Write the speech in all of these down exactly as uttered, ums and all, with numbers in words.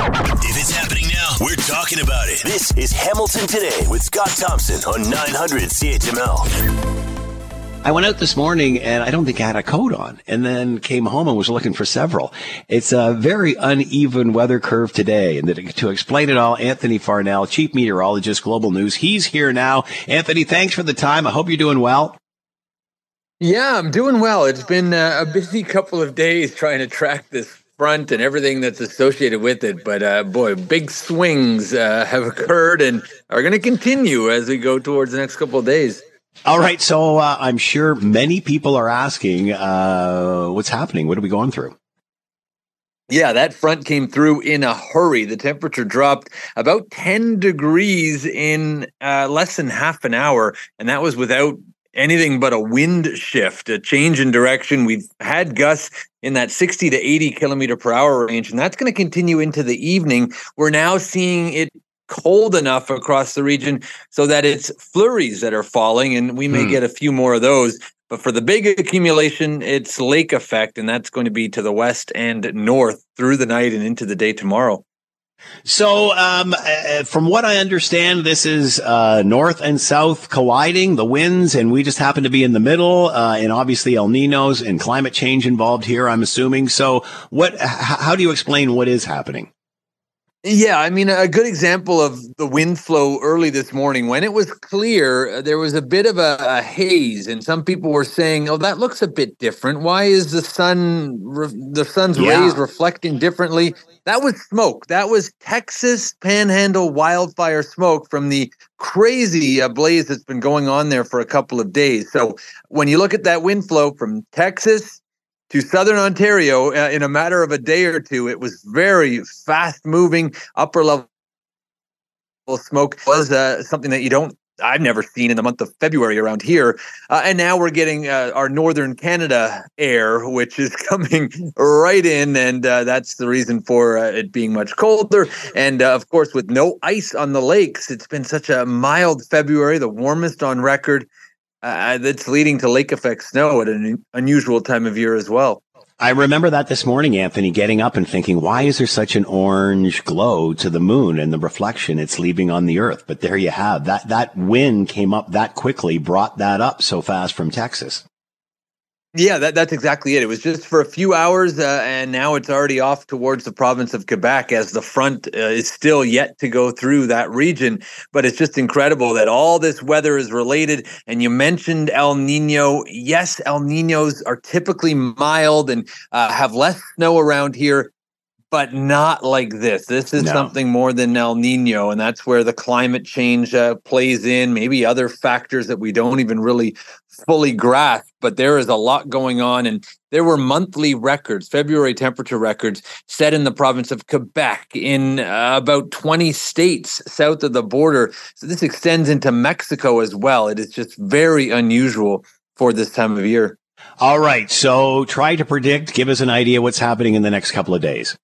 If it's happening now, we're talking about it. This is Hamilton Today with Scott Thompson on nine hundred C H M L. I went out this morning and I don't think I had a coat on, and then came home and was looking for several. It's a very uneven weather curve today. And to explain it all, Anthony Farnell, Chief Meteorologist, Global News. He's here now. Anthony, thanks for the time. I hope you're doing well. Yeah, I'm doing well. It's been uh, a busy couple of days trying to track this front and everything that's associated with it. But uh, boy, big swings uh, have occurred and are going to continue as we go towards the next couple of days. All right. So uh, I'm sure many people are asking, uh, what's happening? What are we going through? Yeah, that front came through in a hurry. The temperature dropped about ten degrees in uh, less than half an hour. And that was without anything but a wind shift, a change in direction. We've had gusts in that sixty to eighty kilometer per hour range, and that's going to continue into the evening. We're now seeing it cold enough across the region so that it's flurries that are falling, and we may hmm. get a few more of those. But for the big accumulation, it's lake effect, and that's going to be to the west and north through the night and into the day tomorrow. So, um, uh, from what I understand, this is uh, north and south colliding, the winds, and we just happen to be in the middle, uh, and obviously El Niños and climate change involved here, I'm assuming. So, what? H- how do you explain what is happening? Yeah, I mean, a good example of the wind flow early this morning, when it was clear, there was a bit of a, a haze, and some people were saying, oh, that looks a bit different. Why is the sun, re- the sun's yeah. rays reflecting differently? That was smoke. That was Texas Panhandle wildfire smoke from the crazy uh, blaze that's been going on there for a couple of days. So when you look at that wind flow from Texas to southern Ontario uh, in a matter of a day or two, it was very fast moving. Upper level smoke was uh, something that you don't, I've never seen in the month of February around here. Uh, and now we're getting uh, our northern Canada air, which is coming right in. And uh, that's the reason for uh, it being much colder. And uh, of course, with no ice on the lakes, it's been such a mild February, the warmest on record. Uh, that's leading to lake effect snow at an unusual time of year as well. I remember that this morning, Anthony, getting up and thinking, why is there such an orange glow to the moon and the reflection it's leaving on the earth? But there you have that. That wind came up that quickly, brought that up so fast from Texas. Yeah, that, that's exactly it. It was just for a few hours, uh, and now it's already off towards the province of Quebec as the front uh, is still yet to go through that region. But it's just incredible that all this weather is related. And you mentioned El Nino. Yes, El Ninos are typically mild and uh, have less snow around here, but not like this. This is no. something more than El Nino, and that's where the climate change uh, plays in, maybe other factors that we don't even really fully grasp. But there is a lot going on, and there were monthly records, February temperature records, set in the province of Quebec in uh, about twenty states south of the border. So this extends into Mexico as well. It is just very unusual for this time of year. All right, so try to predict, give us an idea what's happening in the next couple of days.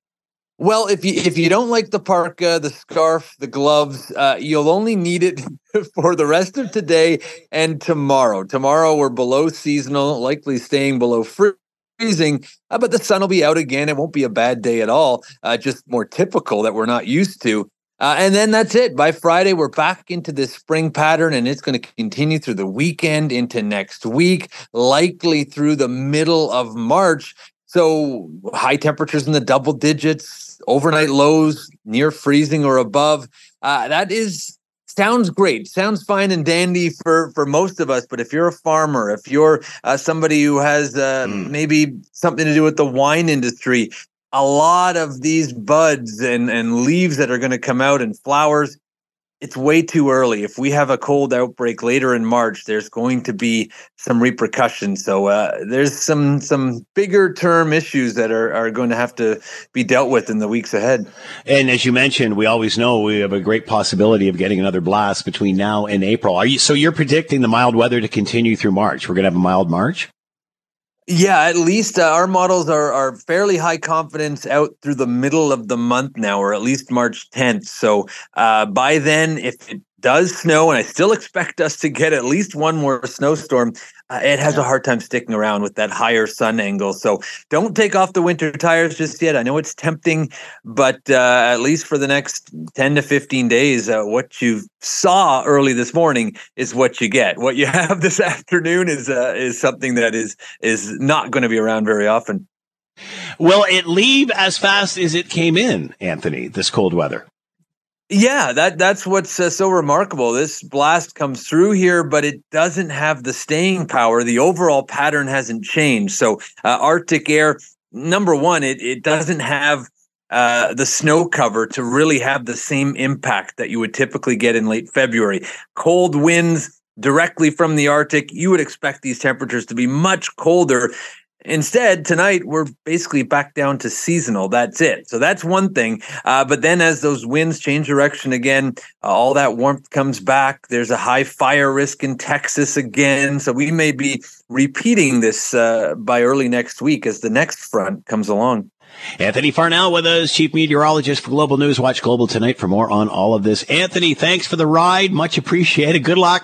Well, if you if you don't like the parka, the scarf, the gloves, uh, you'll only need it for the rest of today and tomorrow. Tomorrow we're below seasonal, likely staying below freezing, uh, but the sun will be out again. It won't be a bad day at all, uh, just more typical that we're not used to. Uh, and then that's it. By Friday, we're back into this spring pattern, and it's going to continue through the weekend into next week, likely through the middle of March. So high temperatures in the double digits, overnight lows near freezing or above. Uh, that is sounds great. Sounds fine and dandy for, for most of us. But if you're a farmer, if you're uh, somebody who has uh, mm. maybe something to do with the wine industry, a lot of these buds and, and leaves that are going to come out and flowers, it's way too early. If we have a cold outbreak later in March, there's going to be some repercussions. So uh, there's some some bigger term issues that are, are going to have to be dealt with in the weeks ahead. And as you mentioned, we always know we have a great possibility of getting another blast between now and April. Are you, so you're predicting the mild weather to continue through March? We're going to have a mild March? Yeah, at least uh, our models are are fairly high confidence out through the middle of the month now, or at least March tenth. So uh, by then, if it does snow, and I still expect us to get at least one more snowstorm, uh, it has a hard time sticking around with that higher sun angle. So don't take off the winter tires just yet. I know it's tempting, but uh, at least for the next ten to fifteen days, uh, what you saw early this morning is what you get. What you have this afternoon is uh, is something that is is not going to be around very often. Will it leave as fast as it came in, Anthony, this cold weather? Yeah, that that's what's uh, so remarkable. This blast comes through here, but it doesn't have the staying power. The overall pattern hasn't changed. So uh, Arctic air, number one, it, it doesn't have uh, the snow cover to really have the same impact that you would typically get in late February. Cold winds directly from the Arctic, you would expect these temperatures to be much colder. Instead, tonight, we're basically back down to seasonal. That's it. So that's one thing. Uh, but then as those winds change direction again, uh, all that warmth comes back. There's a high fire risk in Texas again. So we may be repeating this uh, by early next week as the next front comes along. Anthony Farnell with us, chief meteorologist for Global News. Watch Global tonight for more on all of this. Anthony, thanks for the ride. Much appreciated. Good luck.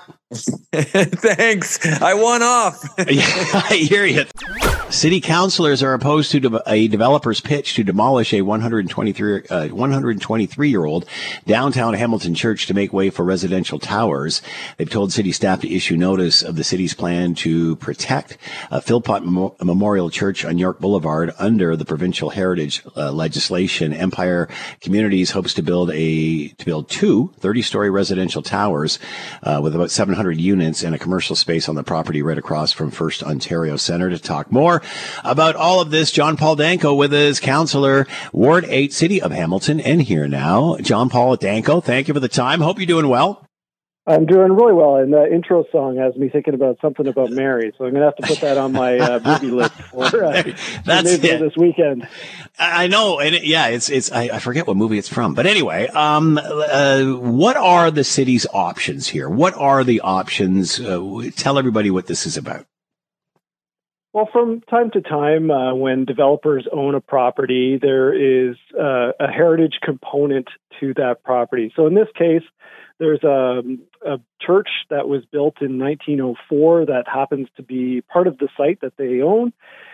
Thanks. I won off. Yeah, I hear you. City councilors are opposed to de- a developer's pitch to demolish a one hundred twenty-three, uh, one hundred twenty-three-year-old downtown Hamilton church to make way for residential towers. They've told city staff to issue notice of the city's plan to protect uh, Philpott Mem- Memorial Church on York Boulevard under the provincial heritage uh, legislation. Empire Communities hopes to build a to build two thirty-story residential towers uh, with about seven hundred units and a commercial space on the property right across from First Ontario Centre. To talk more about all of this, John Paul Danko with us, councillor, Ward eight, City of Hamilton, and here now. John Paul Danko, thank you for the time. Hope you're doing well. I'm doing really well, and the intro song has me thinking about something about Mary, so I'm going to have to put that on my uh, movie list for, uh, That's for it. this weekend. I know, and it, yeah, it's it's. I, I forget what movie it's from, but anyway, um, uh, what are the city's options here? What are the options? Uh, tell everybody what this is about. Well, from time to time, uh, when developers own a property, there is uh, a heritage component to that property. So in this case, there's a, a church that was built in nineteen oh four that happens to be part of the site that they own.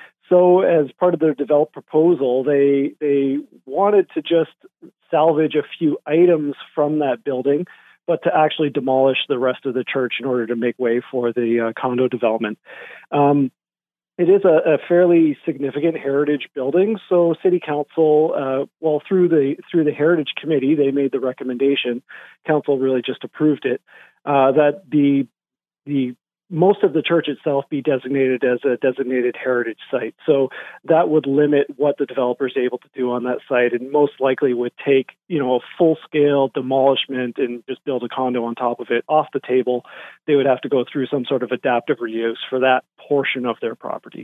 So as part of their developed proposal, they they wanted to just salvage a few items from that building, but to actually demolish the rest of the church in order to make way for the uh, condo development. Um, It is a, a fairly significant heritage building, so City Council, uh, well, through the through the Heritage Committee, they made the recommendation. Council really just approved it uh, that the the most of the church itself be designated as a designated heritage site. So that would limit what the developer is able to do on that site, and most likely would take, you know, a full-scale demolishment and just build a condo on top of it off the table. They would have to go through some sort of adaptive reuse for that portion of their property.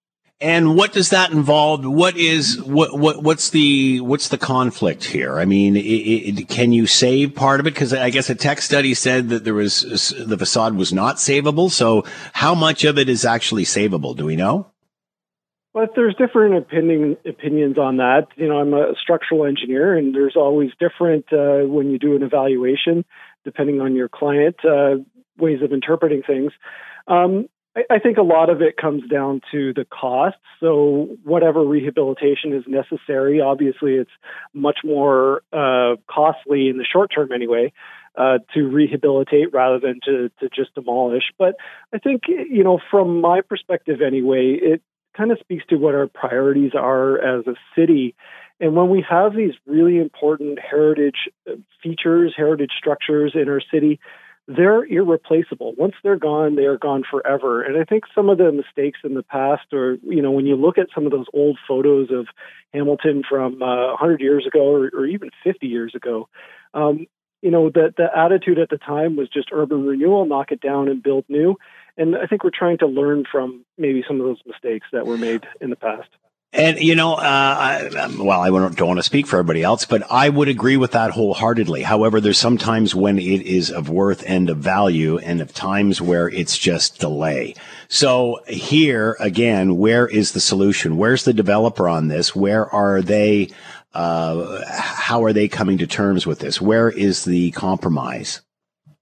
And what does that involve? What is what what what's the what's the conflict here? I mean, it, it, can you save part of it? Because I guess a tech study said that there was the facade was not savable. So how much of it is actually savable? Do we know? Well, there's different opinion, opinions on that. You know, I'm a structural engineer, and there's always different uh, when you do an evaluation, depending on your client, uh, ways of interpreting things. Um, I think a lot of it comes down to the cost. So whatever rehabilitation is necessary, obviously it's much more uh, costly in the short term anyway, uh, to rehabilitate rather than to, to just demolish. But I think, you know, from my perspective anyway, it kind of speaks to what our priorities are as a city. And when we have these really important heritage features, heritage structures in our city, they're irreplaceable. Once they're gone, they are gone forever. And I think some of the mistakes in the past, or, you know, when you look at some of those old photos of Hamilton from uh, one hundred years ago or, or even fifty years ago, um, you know, the, the attitude at the time was just urban renewal, knock it down and build new. And I think we're trying to learn from maybe some of those mistakes that were made in the past. And, you know, uh, I, well, I don't want to speak for everybody else, but I would agree with that wholeheartedly. However, there's sometimes when it is of worth and of value, and of times where it's just delay. So here, again, where is the solution? Where's the developer on this? Where are they? Uh, how are they coming to terms with this? Where is the compromise?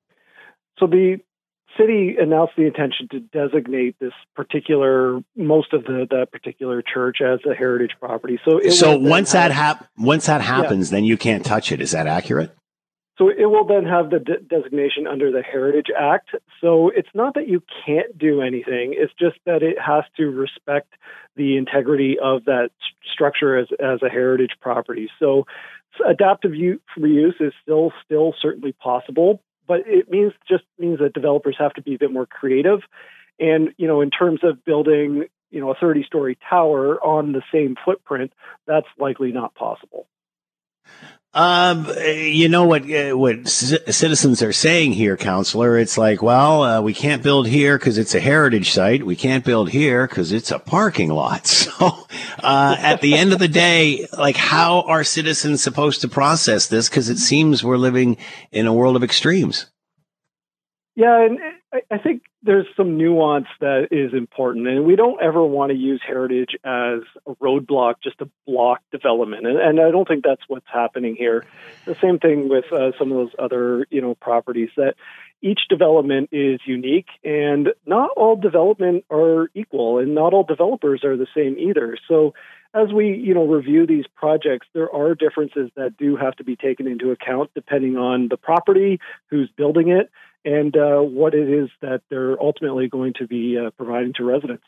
so the city announced the intention to designate this particular, most of the that particular church as a heritage property. So, it so will once have, that hap- once that happens, yeah. then you can't touch it. Is that accurate? So it will then have the de- designation under the Heritage Act. So it's not that you can't do anything. It's just that it has to respect the integrity of that st- structure as, as a heritage property. So adaptive use, reuse is still still certainly possible, but it means just means that developers have to be a bit more creative. And, you know, in terms of building, you know, a thirty-story tower on the same footprint, that's likely not possible. Um, you know what, uh, what c- citizens are saying here, Councillor? It's like, well, uh, we can't build here because it's a heritage site. We can't build here because it's a parking lot. So, uh, at the end of the day, like, how are citizens supposed to process this? Because it seems we're living in a world of extremes. Yeah, and I, I think there's some nuance that is important, and we don't ever want to use heritage as a roadblock, just to block development, and, and I don't think that's what's happening here. The same thing with uh, some of those other, you know, properties, that each development is unique, and not all development are equal, and not all developers are the same either. So as we, you know, review these projects, there are differences that do have to be taken into account depending on the property, who's building it, and uh, what it is that they're ultimately going to be uh, providing to residents.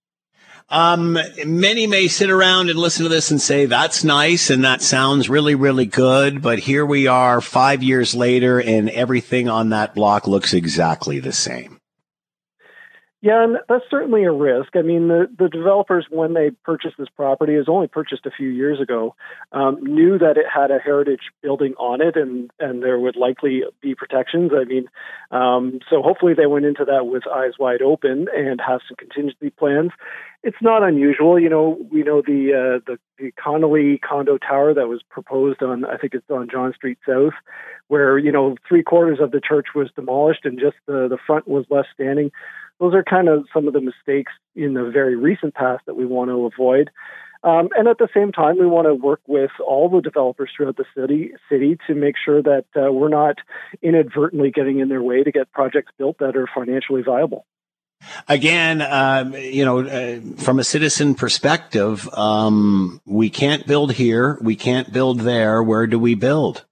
Um, many may sit around and listen to this and say, that's nice and that sounds really, really good, but here we are five years later and everything on that block looks exactly the same. Yeah, and that's certainly a risk. I mean, the, the developers, when they purchased this property, it was only purchased a few years ago, um, knew that it had a heritage building on it, and, and there would likely be protections. I mean, um, so hopefully they went into that with eyes wide open and have some contingency plans. It's not unusual. You know, we know the, uh, the, the Connolly condo tower that was proposed on, I think it's on John Street South, where, you know, three quarters of the church was demolished and just the, the front was left standing. Those are kind of some of the mistakes in the very recent past that we want to avoid. Um, and at the same time, we want to work with all the developers throughout the city city to make sure that uh, we're not inadvertently getting in their way to get projects built that are financially viable. Again, um, you know, uh, from a citizen perspective, um, we can't build here. We can't build there. Where do we build?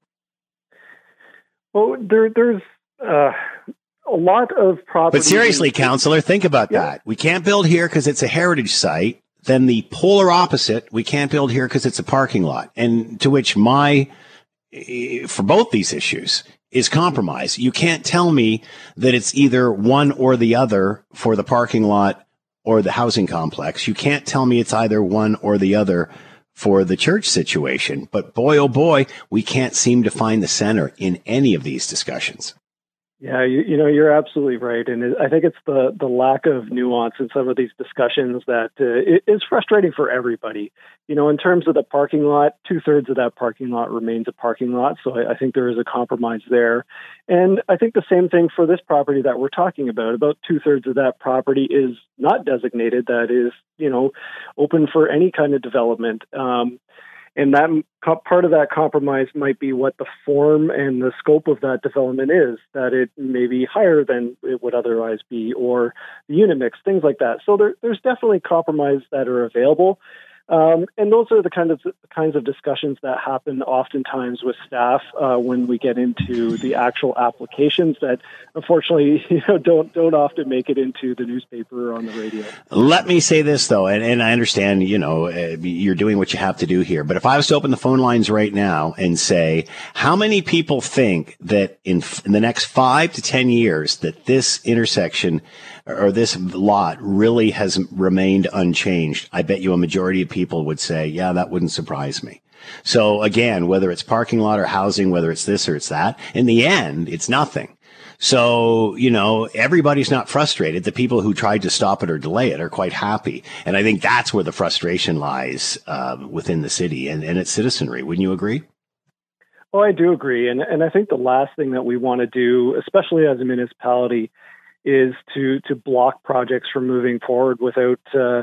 Well, there, there's... Uh, A lot of property. But seriously, Councillor, think about yeah. that. We can't build here because it's a heritage site. Then the polar opposite, we can't build here because it's a parking lot. And to which my, for both these issues, is compromise. You can't tell me that it's either one or the other for the parking lot or the housing complex. You can't tell me it's either one or the other for the church situation. But boy, oh boy, we can't seem to find the center in any of these discussions. Yeah, you, you know, you're absolutely right. And it, I think it's the, the lack of nuance in some of these discussions that uh, it is frustrating for everybody. You know, in terms of the parking lot, two-thirds of that parking lot remains a parking lot. So I, I think there is a compromise there. And I think the same thing for this property that we're talking about. About two-thirds of that property is not designated, that is, you know, open for any kind of development. Um, And that part of that compromise might be what the form and the scope of that development is, that it may be higher than it would otherwise be, or the unit mix, things like that. So there, there's definitely compromise that are available. Um, and those are the kind of kinds of discussions that happen oftentimes with staff uh, when we get into the actual applications that, unfortunately, you know, don't don't often make it into the newspaper or on the radio. Let me say this though, and, and I understand, you know, uh, you're doing what you have to do here. But if I was to open the phone lines right now and say, how many people think that in in the next five to ten years that this intersection or this lot really has remained unchanged, I bet you a majority of people would say, yeah, that wouldn't surprise me. So again, whether it's parking lot or housing, whether it's this or it's that, in the end, it's nothing. So, you know, everybody's not frustrated. The people who tried to stop it or delay it are quite happy. And I think that's where the frustration lies uh, within the city and, and its citizenry. Wouldn't you agree? Well, I do agree. And, and I think the last thing that we want to do, especially as a municipality, is to to block projects from moving forward without, uh,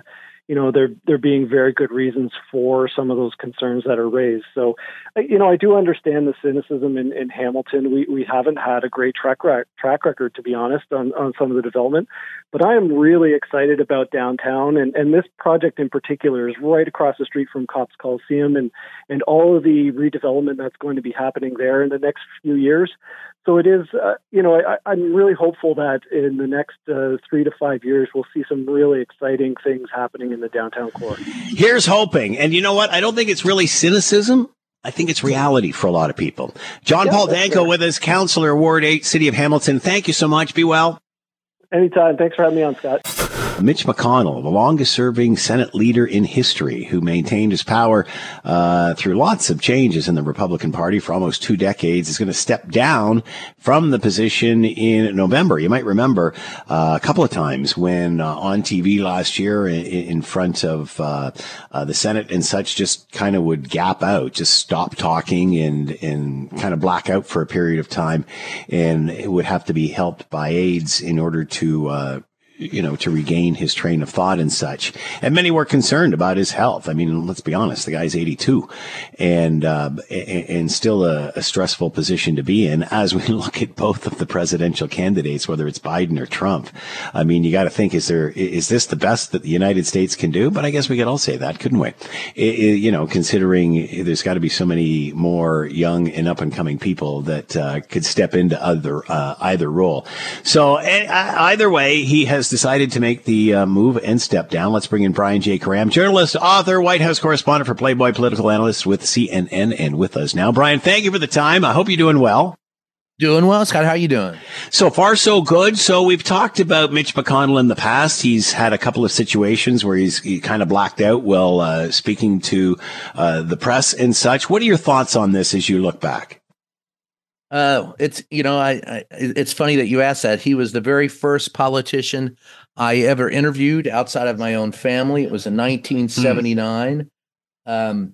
you know, there there being very good reasons for some of those concerns that are raised. So, you know, I do understand the cynicism in, in Hamilton. We we haven't had a great track rec- track record, to be honest, on, on some of the development. But I am really excited about downtown, and, and this project in particular is right across the street from Copps Coliseum, and and all of the redevelopment that's going to be happening there in the next few years. So it is, uh, you know, I, I'm really hopeful that in the next uh, three to five years, we'll see some really exciting things happening in the downtown core. Here's hoping. And you know what? I don't think it's really cynicism. I think it's reality for a lot of people. John Yeah, Paul that's Danko fair. with us, Councillor, Ward eight, City of Hamilton. Thank you so much. Be well. Anytime. Thanks for having me on, Scott. Mitch McConnell, the longest-serving Senate leader in history, who maintained his power uh, through lots of changes in the Republican Party for almost two decades, is going to step down from the position in November. You might remember uh, a couple of times when uh, on T V last year in, in front of uh, uh, the Senate and such, just kind of would gap out, just stop talking and, and kind of black out for a period of time, and it would have to be helped by aides in order to uh, you know, to regain his train of thought and such. And many were concerned about his health. I mean, let's be honest, the guy's eighty-two and, uh, and still a, a stressful position to be in as we look at both of the presidential candidates, whether it's Biden or Trump. I mean, you got to think, is there, is this the best that the United States can do? But I guess we could all say that, couldn't we? It, it, you know, considering there's got to be so many more young and up and coming people that, uh, could step into other, uh, either role. So uh, either way, he has decided to make the uh, move and step down. Let's bring in Brian J. Karam, journalist, author, White House correspondent for Playboy, political analyst with C N N, and with us now. Brian, thank you for the time. I hope you're doing well. Doing well, Scott. How are you doing? So far, so good. So we've talked about Mitch McConnell in the past. He's had a couple of situations where he's he kind of blacked out while uh, speaking to uh, the press and such. What are your thoughts on this as you look back? Uh, it's, you know, I, I, it's funny that you asked that. He was the very first politician I ever interviewed outside of my own family. It was in nineteen seventy-nine. Mm. Um,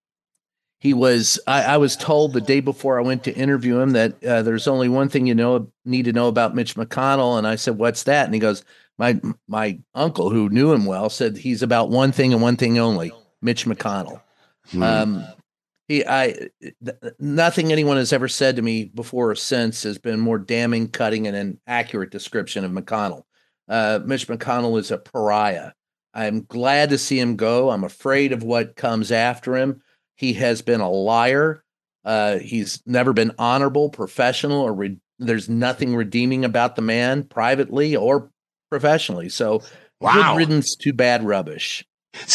he was, I, I was told the day before I went to interview him that uh, there's only one thing you know, need to know about Mitch McConnell. And I said, what's that? And he goes, my, my uncle who knew him well said he's about one thing and one thing only, Mitch McConnell. Mm. Um, He, I, th- nothing anyone has ever said to me before or since has been more damning, cutting, and an accurate description of McConnell. Uh, Mitch McConnell is a pariah. I'm glad to see him go. I'm afraid of what comes after him. He has been a liar. Uh, he's never been honorable, professional, or re- there's nothing redeeming about the man, privately or professionally. So, wow. Good riddance to bad rubbish.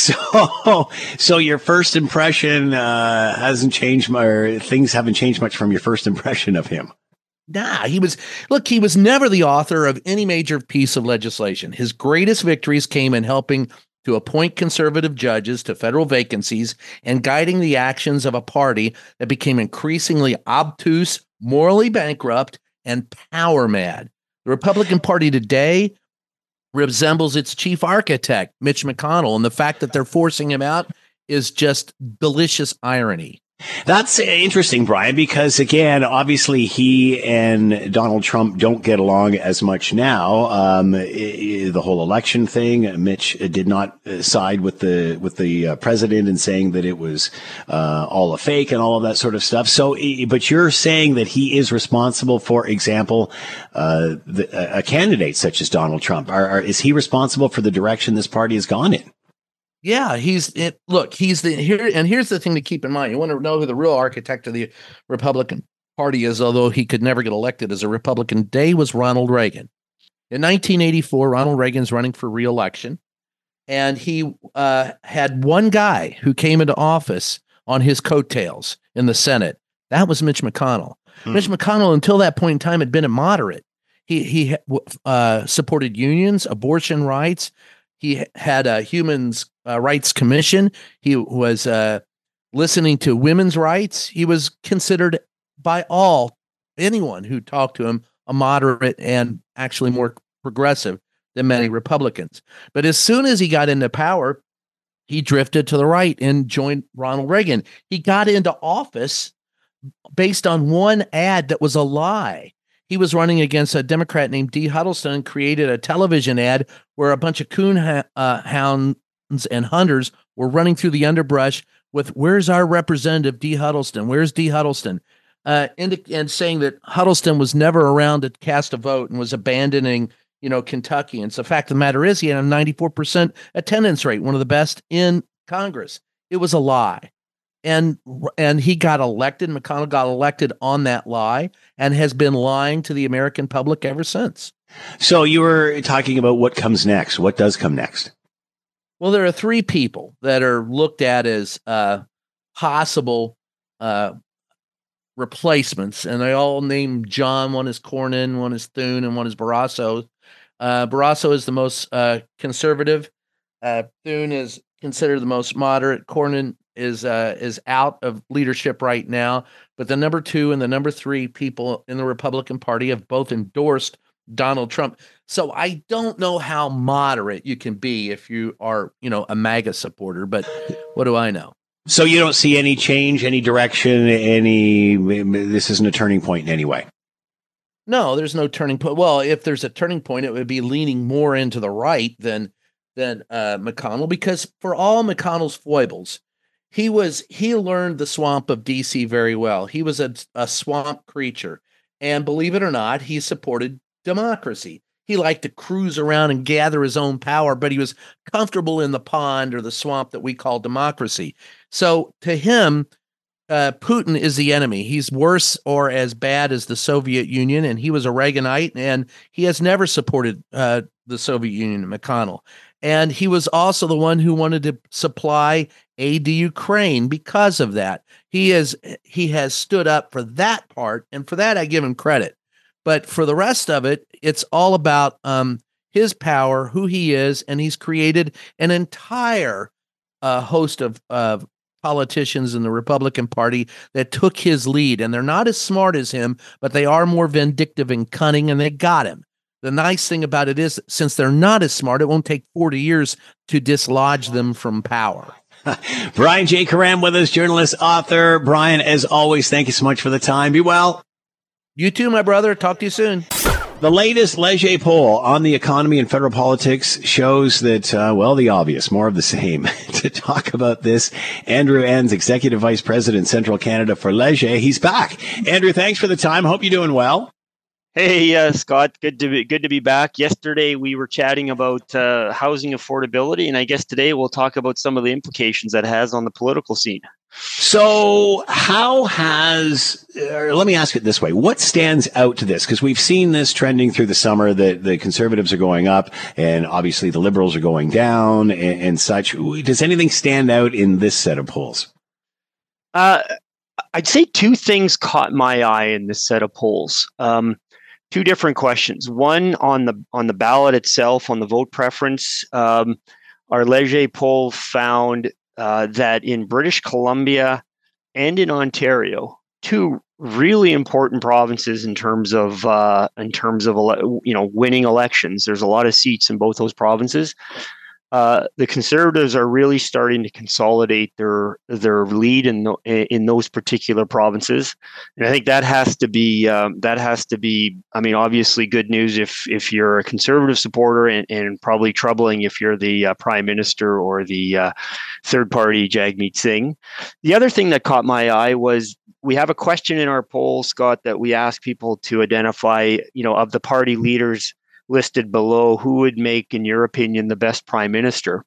So, so your first impression uh, hasn't changed, or things haven't changed much from your first impression of him. Nah, he was, look, he was never the author of any major piece of legislation. His greatest victories came in helping to appoint conservative judges to federal vacancies and guiding the actions of a party that became increasingly obtuse, morally bankrupt, and power mad. The Republican Party today resembles its chief architect, Mitch McConnell, and the fact that they're forcing him out is just delicious irony. That's interesting, Brian, because again, obviously he and Donald Trump don't get along as much now. Um, the whole election thing, Mitch did not side with the with the uh, president in saying that it was uh, all a fake and all of that sort of stuff. So, but you're saying that he is responsible, for example, uh, the, a candidate such as Donald Trump. Are, are, is he responsible for the direction this party has gone in? Yeah, he's it. Look, he's the here, and here's the thing to keep in mind. You want to know who the real architect of the Republican Party is, although he could never get elected as a Republican today, was Ronald Reagan. In nineteen eighty-four, Ronald Reagan's running for re-election, and he uh, had one guy who came into office on his coattails in the Senate. That was Mitch McConnell. Hmm. Mitch McConnell, until that point in time, had been a moderate. He he uh, supported unions, abortion rights. He had a Human uh, Rights Commission. He was uh, listening to women's rights. He was considered by all, anyone who talked to him, a moderate and actually more progressive than many Republicans. But as soon as he got into power, he drifted to the right and joined Ronald Reagan. He got into office based on one ad that was a lie. He was running against a Democrat named Dee Huddleston and created a television ad where a bunch of coon ha- uh, hound Spartans and hunters were running through the underbrush with, "Where's our representative, Dee Huddleston? Where's Dee Huddleston?" Uh, and, and saying that Huddleston was never around to cast a vote and was abandoning, you know, Kentucky. And so the fact of the matter is he had a ninety-four percent attendance rate, one of the best in Congress. It was a lie. And and he got elected. McConnell got elected on that lie and has been lying to the American public ever since. So you were talking about what comes next. What does come next? Well, there are three people that are looked at as uh, possible uh, replacements, and they all name John. One is Cornyn, one is Thune, and one is Barrasso. Uh, Barrasso is the most uh, conservative. Uh, Thune is considered the most moderate. Cornyn is uh, is out of leadership right now. But the number two and the number three people in the Republican Party have both endorsed Donald Trump. So I don't know how moderate you can be if you are, you know, a MAGA supporter, but what do I know? So you don't see any change, any direction, any, this isn't a turning point in any way? No, there's no turning point. Well, if there's a turning point, it would be leaning more into the right than, than uh, McConnell, because for all McConnell's foibles, he was, he learned the swamp of D C very well. He was a, a swamp creature. And believe it or not, he supported democracy. He liked to cruise around and gather his own power, but he was comfortable in the pond or the swamp that we call democracy. So to him, uh, Putin is the enemy. He's worse or as bad as the Soviet Union, and he was a Reaganite, and he has never supported uh, the Soviet Union, McConnell. And he was also the one who wanted to supply aid to Ukraine because of that. He is he has stood up for that part, and for that I give him credit. But for the rest of it, it's all about um, his power, who he is, and he's created an entire uh, host of uh, politicians in the Republican Party that took his lead. And they're not as smart as him, but they are more vindictive and cunning, and they got him. The nice thing about it is, since they're not as smart, it won't take forty years to dislodge them from power. Brian J. Karem with us, journalist, author. Brian, as always, thank you so much for the time. Be well. You too, my brother. Talk to you soon. The latest Leger poll on the economy and federal politics shows that, uh, well, the obvious, more of the same. To talk about this, Andrew Enns, Executive Vice President, Central Canada for Leger. He's back. Andrew, thanks for the time. Hope you're doing well. Hey, uh, Scott, good to be, good to be back. Yesterday, we were chatting about uh, housing affordability, and I guess today we'll talk about some of the implications that has on the political scene. So how has, or let me ask it this way, what stands out to this? Because we've seen this trending through the summer, that the conservatives are going up and obviously the liberals are going down and, and such. Does anything stand out in this set of polls? Uh, I'd say two things caught my eye in this set of polls. Um, two different questions. One on the on the ballot itself, on the vote preference. Um, our Leger poll found Uh, that in British Columbia and in Ontario, two really important provinces in terms of uh, in terms of ele- you know winning elections. There's a lot of seats in both those provinces. Uh, the Conservatives are really starting to consolidate their their lead in the, in those particular provinces, and I think that has to be um, that has to be. I mean, obviously, good news if if you're a Conservative supporter, and, and probably troubling if you're the uh, Prime Minister or the uh, third party Jagmeet Singh. The other thing that caught my eye was we have a question in our poll, Scott, that we ask people to identify. You know, of the party leaders listed below, who would make, in your opinion, the best prime minister?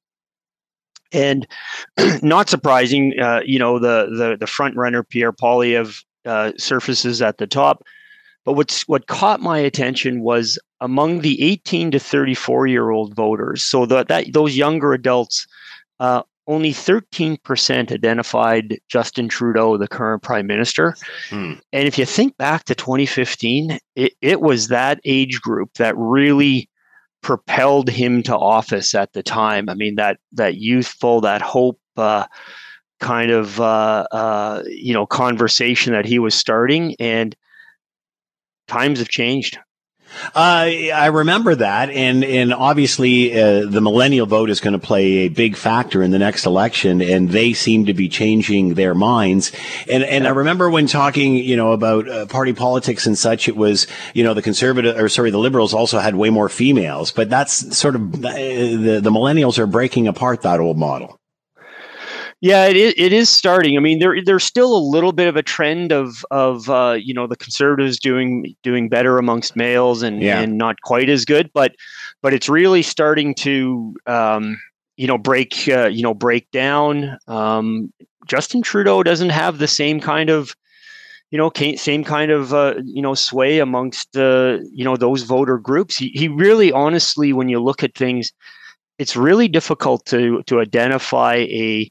And not surprising, uh, you know, the the the front runner Pierre Poilievre uh, surfaces at the top. But what's what caught my attention was among the eighteen to thirty-four year old voters. So that that those younger adults, uh, only thirteen percent identified Justin Trudeau, the current prime minister. Hmm. And if you think back to twenty fifteen, it, it was that age group that really propelled him to office at the time. I mean, that that youthful, that hope uh, kind of, uh, uh, you know, conversation that he was starting. And times have changed. Uh, I remember that, and and obviously uh, the millennial vote is going to play a big factor in the next election, and they seem to be changing their minds. And and I remember when talking, you know, about uh, party politics and such, it was, you know, the conservative, or sorry, the liberals also had way more females, but that's sort of uh, the the millennials are breaking apart that old model. Yeah, it is, it is starting. I mean, there there's still a little bit of a trend of of uh, you know, the conservatives doing doing better amongst males and, yeah. and not quite as good, but but it's really starting to um, you know break uh, you know break down. Um, Justin Trudeau doesn't have the same kind of you know same kind of uh, you know sway amongst uh, you know those voter groups. He he really, honestly, when you look at things, it's really difficult to to identify a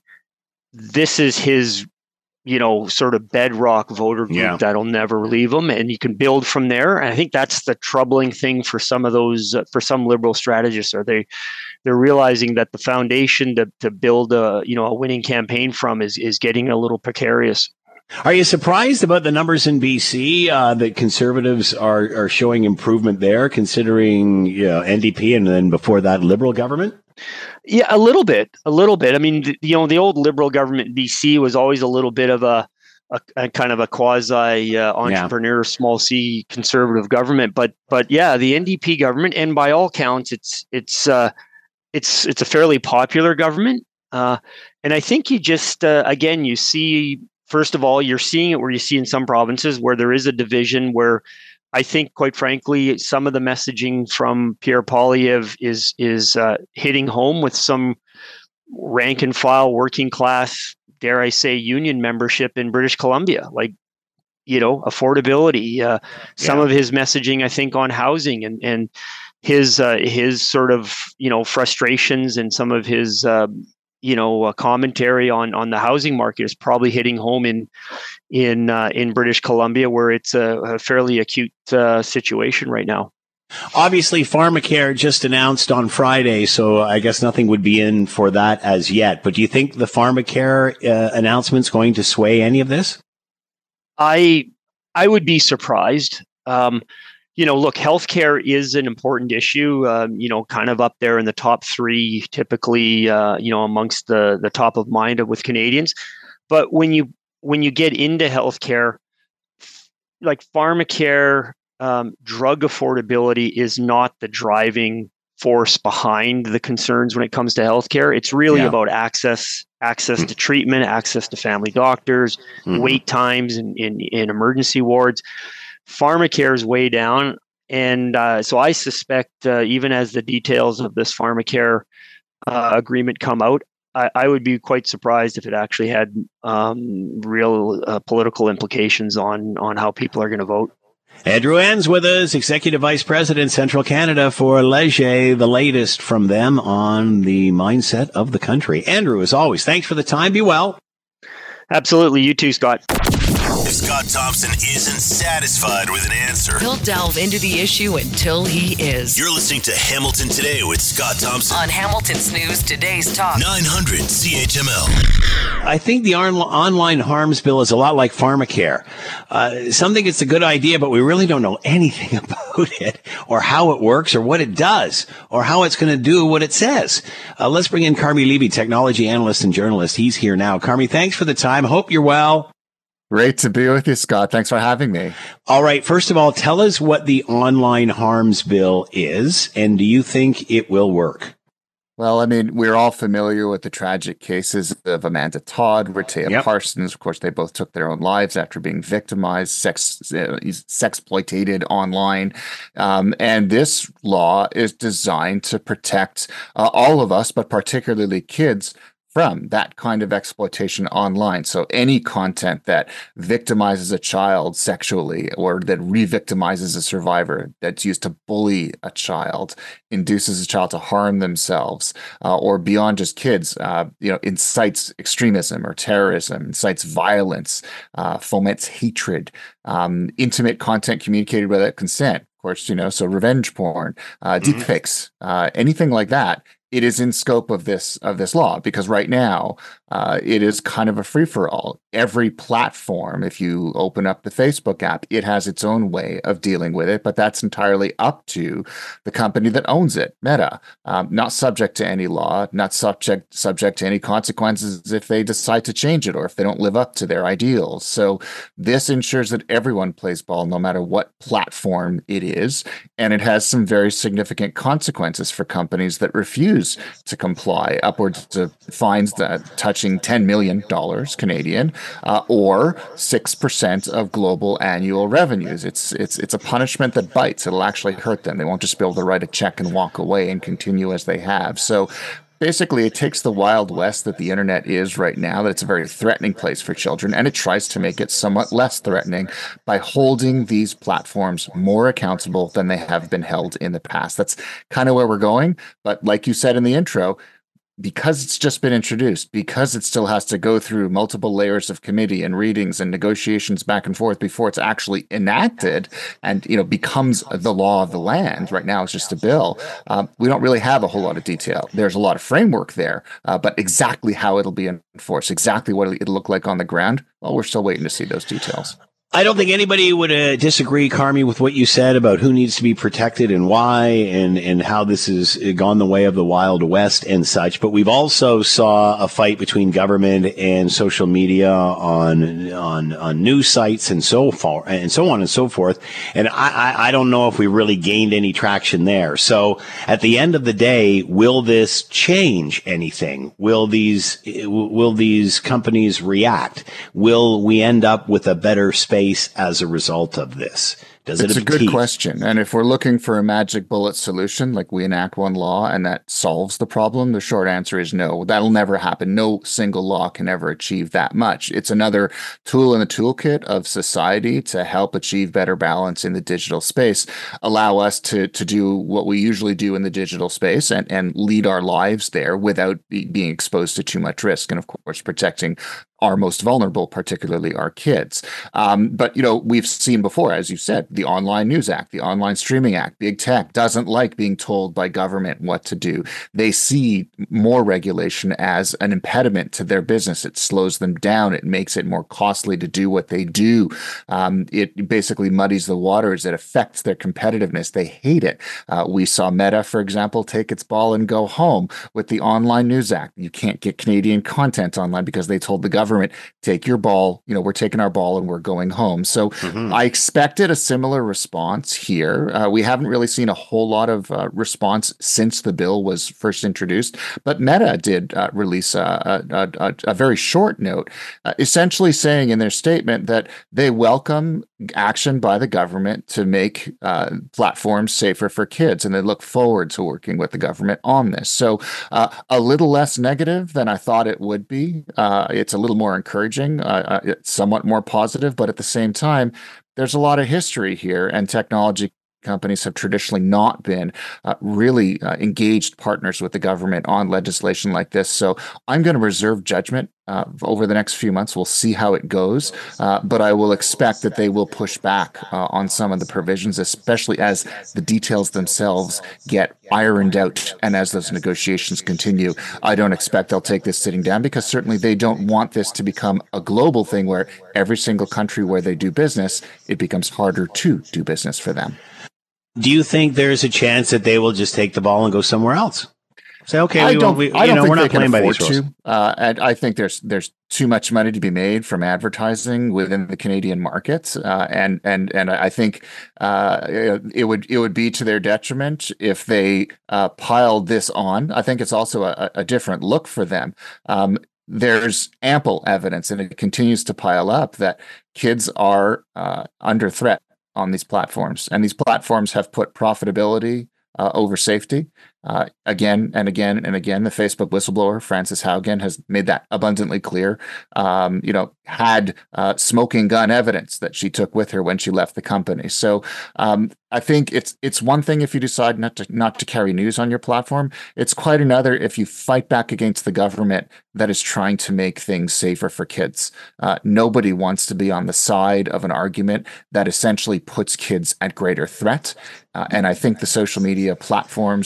this is his, you know, sort of bedrock voter group yeah. that'll never leave him, and you can build from there. And I think that's the troubling thing for some of those, uh, for some liberal strategists. Are they, they're realizing that the foundation to to build a, you know, a winning campaign from is is getting a little precarious. Are you surprised about the numbers in B C uh, that conservatives are are showing improvement there, considering, you know, N D P and then before that Liberal government? Yeah, a little bit, a little bit. I mean, the, you know, the old Liberal government in B C was always a little bit of a, a, a kind of a quasi uh, entrepreneur, yeah. small c conservative government. But but yeah, the N D P government, and by all counts, it's it's uh, it's it's a fairly popular government. Uh, and I think you just uh, again, you see, first of all, you're seeing it where you see in some provinces where there is a division where. I think, quite frankly, some of the messaging from Pierre Poilievre is is uh, hitting home with some rank and file, working class, dare I say, union membership in British Columbia. Like, you know, affordability. Uh, some yeah. of his messaging, I think, on housing and and his uh, his sort of you know frustrations and some of his uh, you know uh, commentary on on the housing market is probably hitting home in. in uh, in British Columbia, where it's a, a fairly acute uh, situation right now. Obviously, Pharmacare just announced on Friday, so I guess nothing would be in for that as yet. But do you think the Pharmacare uh, announcement's going to sway any of this? I I would be surprised. Um, you know, look, healthcare is an important issue. Um, you know, kind of up there in the top three, typically. Uh, you know, amongst the the top of mind with Canadians. But when you When you get into healthcare, like Pharmacare, um, drug affordability is not the driving force behind the concerns when it comes to healthcare. It's really yeah. about access, access mm-hmm. to treatment, access to family doctors, mm-hmm. wait times in, in, in emergency wards. Pharmacare is way down. And uh, so I suspect uh, even as the details of this Pharmacare uh, agreement come out, I, I would be quite surprised if it actually had um, real uh, political implications on on how people are going to vote. Andrew Enns with us, Executive Vice President, Central Canada for Leger, the latest from them on the mindset of the country. Andrew, as always, thanks for the time. Be well. Absolutely. You too, Scott. If Scott Thompson isn't satisfied with an answer, he'll delve into the issue until he is. You're listening to Hamilton Today with Scott Thompson on Hamilton's News Today's Talk nine hundred C H M L. I think the on- online harms bill is a lot like Pharmacare. Uh, some think it's a good idea, but we really don't know anything about it or how it works or what it does or how it's going to do what it says. Uh, let's bring in Carmi Levy, technology analyst and journalist. He's here now. Carmi, thanks for the time. Hope you're well. Great to be with you, Scott. Thanks for having me. All right. First of all, tell us what the online harms bill is, and do you think it will work? Well, I mean, we're all familiar with the tragic cases of Amanda Todd, Rehtaeh Yep. Parsons. Of course, they both took their own lives after being victimized, sex, uh, sexploited online. Um, and this law is designed to protect uh, all of us, but particularly kids, from that kind of exploitation online. So any content that victimizes a child sexually or that re-victimizes a survivor, that's used to bully a child, induces a child to harm themselves, uh, or beyond just kids, uh, you know, incites extremism or terrorism, incites violence, uh, foments hatred, um, intimate content communicated without consent. Of course, you know, so revenge porn, uh, Mm-hmm. deepfakes, uh, anything like that it is in scope of this of this law, because right now uh, it is kind of a free for all. Every platform, if you open up the Facebook app, it has its own way of dealing with it, but that's entirely up to the company that owns it, Meta. Um, not subject to any law, not subject subject to any consequences if they decide to change it or if they don't live up to their ideals. So this ensures that everyone plays ball, no matter what platform it is, and it has some very significant consequences for companies that refuse to comply, upwards of fines that touching ten million dollars Canadian, uh, or six percent of global annual revenues. It's it's it's a punishment that bites. It'll actually hurt them. They won't just be able to write a check and walk away and continue as they have. So basically, it takes the Wild West that the internet is right now, that it's a very threatening place for children, and it tries to make it somewhat less threatening by holding these platforms more accountable than they have been held in the past. That's kind of where we're going. But like you said in the intro, because it's just been introduced, because it still has to go through multiple layers of committee and readings and negotiations back and forth before it's actually enacted and, you know, becomes the law of the land. Right now, it's just a bill. Um, we don't really have a whole lot of detail. There's a lot of framework there, uh, but exactly how it'll be enforced, exactly what it'll look like on the ground, well, we're still waiting to see those details. I don't think anybody would uh, disagree, Carmi, with what you said about who needs to be protected and why, and, and how this has gone the way of the Wild West and such. But we've also saw a fight between government and social media on on on news sites and so far and so on and so forth. And I, I, I don't know if we really gained any traction there. So at the end of the day, will this change anything? Will these will these companies react? Will we end up with a better space as a result of this? Does it's it a good question. And if we're looking for a magic bullet solution, like we enact one law and that solves the problem, the short answer is no. That'll never happen. No single law can ever achieve that much. It's another tool in the toolkit of society to help achieve better balance in the digital space, allow us to to do what we usually do in the digital space and, and lead our lives there without be, being exposed to too much risk. And of course, protecting our most vulnerable, particularly our kids. Um, but, you know, we've seen before, as you said, the Online News Act, the Online Streaming Act, Big Tech doesn't like being told by government what to do. They see more regulation as an impediment to their business. It slows them down. It makes it more costly to do what they do. Um, it basically muddies the waters. It affects their competitiveness. They hate it. Uh, we saw Meta, for example, take its ball and go home with the Online News Act. You can't get Canadian content online because they told the government, take your ball, you know, we're taking our ball and we're going home. So mm-hmm. I expected a similar response here. Uh, we haven't really seen a whole lot of uh, response since the bill was first introduced, but Meta did uh, release a, a, a, a very short note, uh, essentially saying in their statement that they welcome action by the government to make uh, platforms safer for kids, and they look forward to working with the government on this. So uh, a little less negative than I thought it would be. Uh, it's a little more encouraging, uh, it's somewhat more positive, but at the same time, there's a lot of history here, and technology companies have traditionally not been uh, really uh, engaged partners with the government on legislation like this. So I'm going to reserve judgment uh, over the next few months. We'll see how it goes, uh, but I will expect that they will push back uh, on some of the provisions, especially as the details themselves get ironed out and as those negotiations continue. I don't expect they'll take this sitting down, because certainly they don't want this to become a global thing where every single country where they do business, it becomes harder to do business for them. Do you think there's a chance that they will just take the ball and go somewhere else? Say, okay, I we, don't, we, you I don't know, think we're they not can playing by afford these rules. to. Uh, and I think there's there's too much money to be made from advertising within the Canadian market, uh, and and and I think uh, it would it would be to their detriment if they uh, piled this on. I think it's also a, a different look for them. Um, There's ample evidence, and it continues to pile up, that kids are uh, under threat on these platforms, and these platforms have put profitability uh, over safety. Uh, again and again and again, the Facebook whistleblower, Frances Haugen, has made that abundantly clear. Um, you know, had uh, smoking gun evidence that she took with her when she left the company. So um, I think it's it's one thing if you decide not to not to carry news on your platform. It's quite another if you fight back against the government that is trying to make things safer for kids. Uh, nobody wants to be on the side of an argument that essentially puts kids at greater threat. Uh, and I think the social media platforms, the web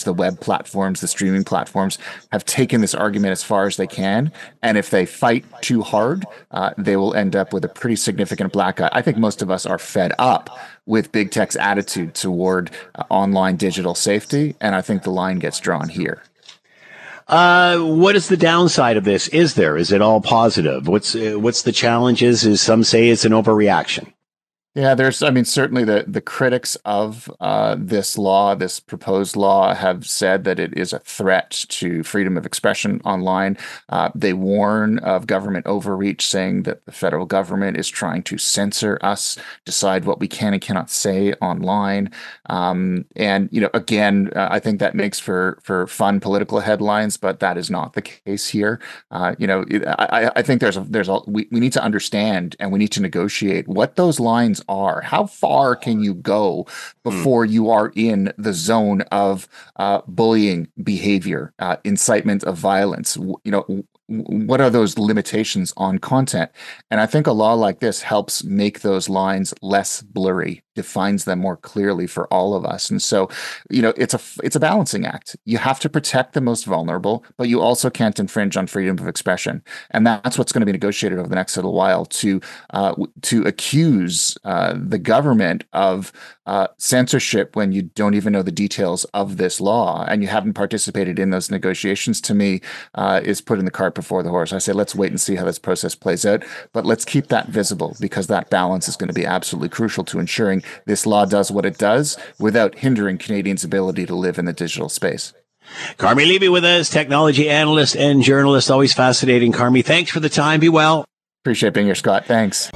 platforms, the streaming platforms, have taken this argument as far as they can. And if they fight too hard, uh, they will end up with a pretty significant black eye. I think most of us are fed up with big tech's attitude toward uh, online digital safety. And I think the line gets drawn here. Uh, what is the downside of this? Is there? Is it all positive? What's uh, what's the challenges? Is some say it's an overreaction? Yeah, there's, I mean, certainly the, the critics of uh, this law, this proposed law, have said that it is a threat to freedom of expression online. Uh, they warn of government overreach, saying that the federal government is trying to censor us, decide what we can and cannot say online. Um, and, you know, again, uh, I think that makes for, for fun political headlines, but that is not the case here. Uh, you know, it, I, I think there's a, there's a, we, we need to understand and we need to negotiate what those lines are. How far can you go before mm. you are in the zone of uh, bullying behavior, uh, incitement of violence? You know, what are those limitations on content? And I think a law like this helps make those lines less blurry, defines them more clearly for all of us. And so, you know, it's a it's a balancing act. You have to protect the most vulnerable, but you also can't infringe on freedom of expression. And that's what's going to be negotiated over the next little while, to uh, to accuse uh, the government of uh, censorship when you don't even know the details of this law and you haven't participated in those negotiations, to me, uh, is putting the cart before the horse. I say, let's wait and see how this process plays out, but let's keep that visible, because that balance is going to be absolutely crucial to ensuring this law does what it does without hindering Canadians' ability to live in the digital space. Carmi Levy with us, technology analyst and journalist. Always fascinating, Carmi. Thanks for the time. Be well. Appreciate being here, Scott. Thanks.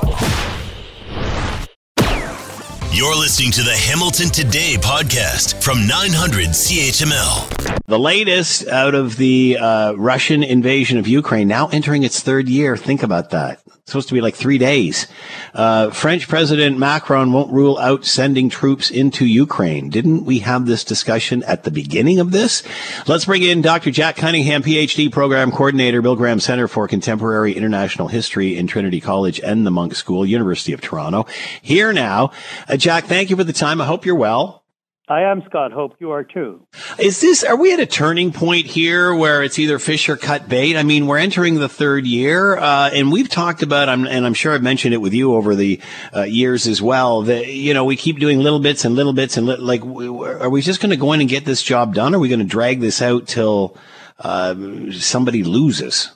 You're listening to the Hamilton Today podcast from nine hundred C H M L. The latest out of the uh, Russian invasion of Ukraine, now entering its third year. Think about that. It's supposed to be like three days. Uh, French President Macron won't rule out sending troops into Ukraine. Didn't we have this discussion at the beginning of this? Let's bring in Doctor Jack Cunningham, P H D Program Coordinator, Bill Graham Center for Contemporary International History in Trinity College and the Monk School, University of Toronto. Here now. Uh, Jack, thank you for the time. I hope you're well. I am, Scott. Hope you are too. Is this, are we at a turning point here where it's either fish or cut bait? I mean, we're entering the third year, uh, and we've talked about, and I'm sure I've mentioned it with you over the uh, years as well, that, you know, we keep doing little bits and little bits and li- like, are we just going to go in and get this job done? Or are we going to drag this out till uh, somebody loses?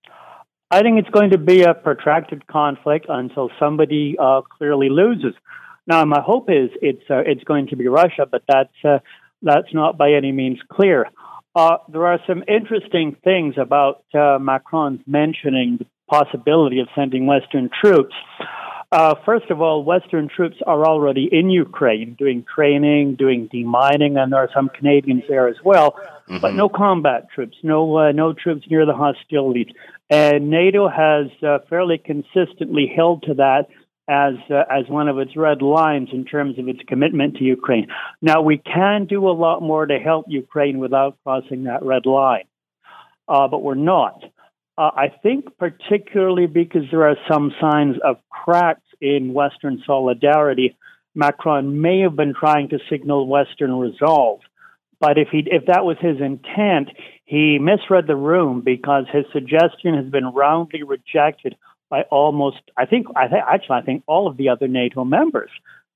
I think it's going to be a protracted conflict until somebody uh, clearly loses. Now, my hope is it's uh, it's going to be Russia, but that's uh, that's not by any means clear. Uh, there are some interesting things about uh, Macron's mentioning the possibility of sending Western troops. Uh, first of all, Western troops are already in Ukraine doing training, doing demining, and there are some Canadians there as well. Mm-hmm. But no combat troops, no uh, no troops near the hostilities. And NATO has uh, fairly consistently held to that as uh, as one of its red lines in terms of its commitment to Ukraine. Now, we can do a lot more to help Ukraine without crossing that red line, uh, but we're not. Uh, I think particularly because there are some signs of cracks in Western solidarity, Macron may have been trying to signal Western resolve. But if he if that was his intent, he misread the room, because his suggestion has been roundly rejected by almost, I think, I think, actually, I think all of the other NATO members.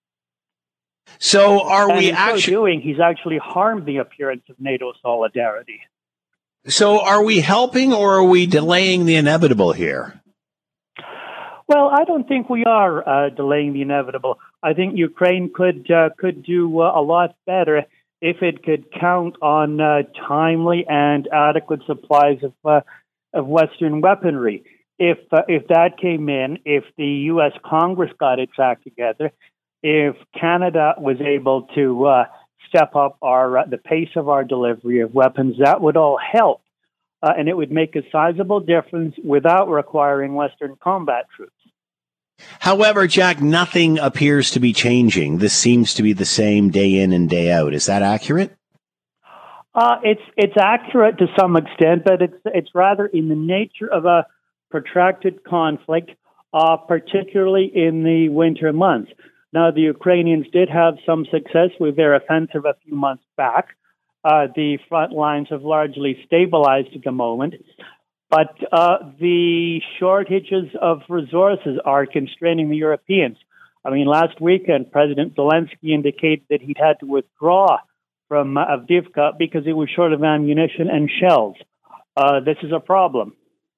So are and we in actually so doing? He's actually harmed the appearance of NATO solidarity. So are we helping or are we delaying the inevitable here? Well, I don't think we are uh, delaying the inevitable. I think Ukraine could uh, could do uh, a lot better if it could count on uh, timely and adequate supplies of uh, of Western weaponry. If uh, if that came in, if the U S Congress got its act together, if Canada was able to uh, step up our uh, the pace of our delivery of weapons, that would all help, uh, and it would make a sizable difference without requiring Western combat troops. However, Jack, nothing appears to be changing. This seems to be the same day in and day out. Is that accurate? Uh, it's it's accurate to some extent, but it's it's rather in the nature of a protracted conflict, uh, particularly in the winter months. Now, the Ukrainians did have some success with their offensive a few months back, Uh, the front lines have largely stabilized at the moment. But uh, the shortages of resources are constraining the Europeans. I mean, last weekend, President Zelensky indicated that he'd had to withdraw from uh, Avdiivka because it was short of ammunition and shells. Uh, this is a problem.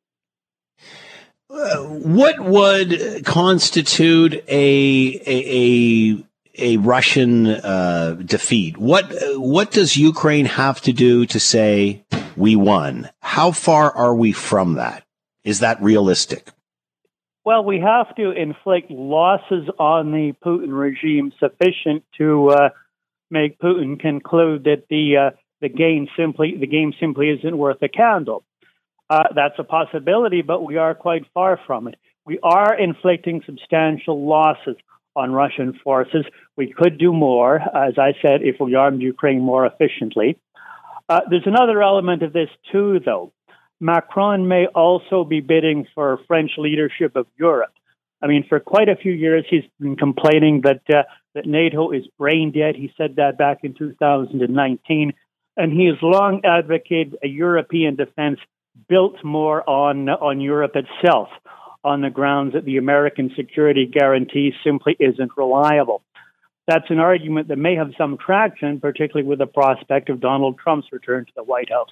Uh, what would constitute a a a, a Russian uh, defeat? What what does Ukraine have to do to say we won? How far are we from that? Is that realistic? Well, we have to inflict losses on the Putin regime sufficient to uh, make Putin conclude that the uh, the game simply the game simply isn't worth a candle. Uh, that's a possibility, but we are quite far from it. We are inflicting substantial losses on Russian forces. We could do more, as I said, if we armed Ukraine more efficiently. Uh, there's another element of this, too, though. Macron may also be bidding for French leadership of Europe. I mean, for quite a few years, he's been complaining that uh, that NATO is brain dead. He said that back in two thousand nineteen. And he has long advocated a European defense built more on on Europe itself, on the grounds that the American security guarantee simply isn't reliable. That's an argument that may have some traction, particularly with the prospect of Donald Trump's return to the White House.